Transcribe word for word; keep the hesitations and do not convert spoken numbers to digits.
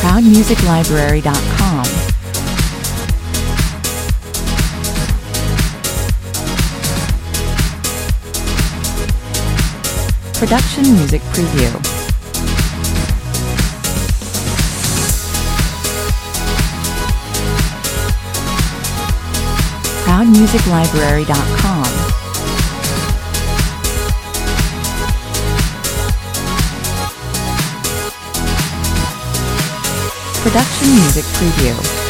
proud music library dot com. Production Music Preview. proud music library dot com. Production Music Preview.